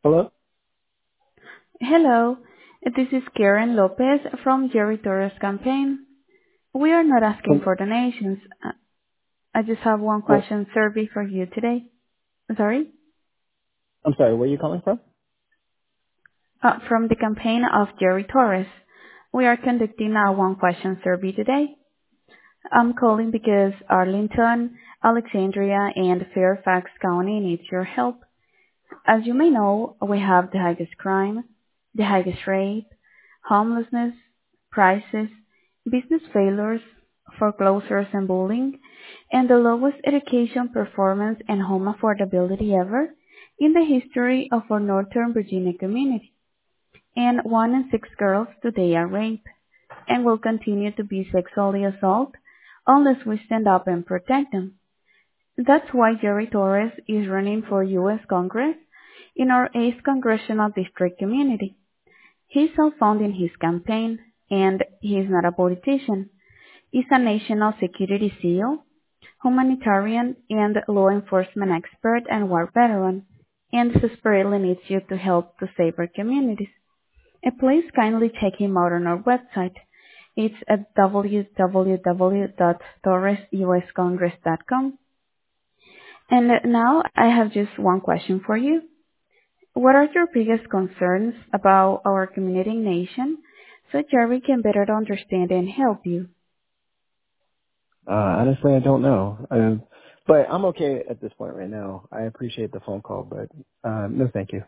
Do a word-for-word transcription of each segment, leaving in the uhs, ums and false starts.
Hello? Hello, this is Karen Lopez from Jerry Torres campaign. We are not asking Um, for donations. Uh, I just have one what, question survey for you today. Sorry? I'm sorry, where are you calling from? Uh, from the campaign of Jerry Torres. We are conducting a one question survey today. I'm calling because Arlington, Alexandria, and Fairfax County needs your help. As you may know, we have the highest crime, the highest rate, homelessness, prices, business failures, foreclosures and bullying, and the lowest education performance and home affordability ever in the history of our Northern Virginia community. And one in six girls today are raped and will continue to be sexually assaulted unless we stand up and protect them. That's why Jerry Torres is running for U S Congress in our eighth Congressional District community. He's self-funding his campaign, and he is not a politician. He's a national security SEAL, humanitarian and law enforcement expert and war veteran, and desperately needs you to help to save our communities. And please kindly check him out on our website. It's at w w w dot torres u s congress dot com. And now I have just one question for you. What are your biggest concerns about our community and nation so Jerry can better understand and help you? Uh, honestly, I don't know. Um, but I'm okay at this point right now. I appreciate the phone call, but uh, no thank you.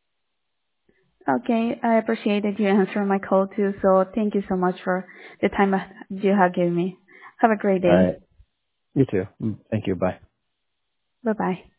Okay, I appreciate that you answered my call too, so thank you so much for the time you have given me. Have a great All day. right. You too. Mm, Thank you. Bye. Bye bye.